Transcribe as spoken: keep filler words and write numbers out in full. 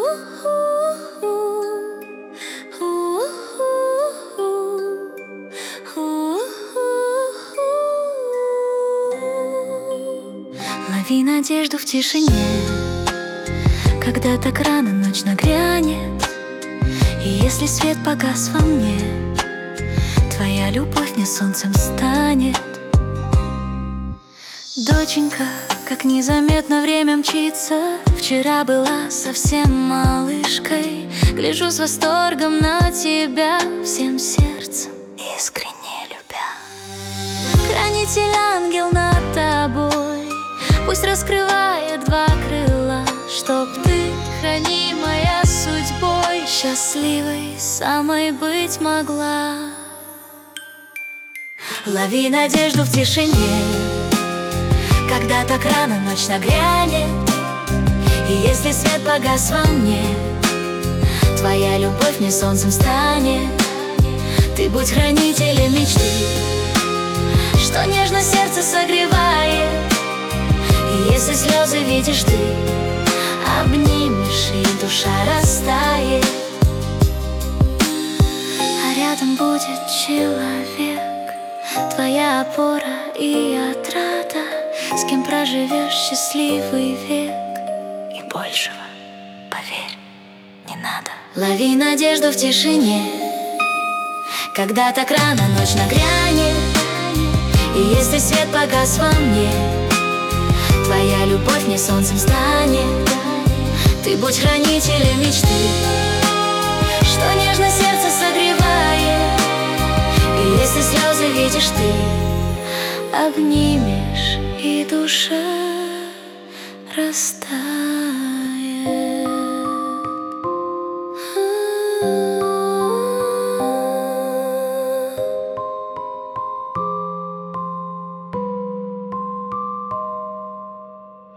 Лови надежду в тишине, когда так рано ночь нагрянет. И если свет погас во мне, твоя любовь мне солнцем станет. Доченька, как незаметно время мчится. Вчера была совсем малышкой. Гляжу с восторгом на тебя, всем сердцем искренне любя. Хранитель ангел над тобой, пусть раскрывает два крыла, чтоб ты, хранимая судьбой, счастливой самой быть могла. Лови надежду в тишине, когда так рано ночь нагрянет. И если свет погас во мне, твоя любовь мне солнцем станет. Ты будь хранителем мечты, что нежно сердце согревает. И если слезы видишь ты, обнимешь, и душа растает. А рядом будет человек, твоя опора и отрада, с кем проживешь счастливый век. И большего, поверь, не надо. Лови надежду в тишине, когда так рано ночь нагрянет. И если свет погас во мне, твоя любовь мне солнцем станет. Ты будь хранителем мечты, что нежно сердце согревает. И если слезы видишь ты, обнимешь, и душа растает.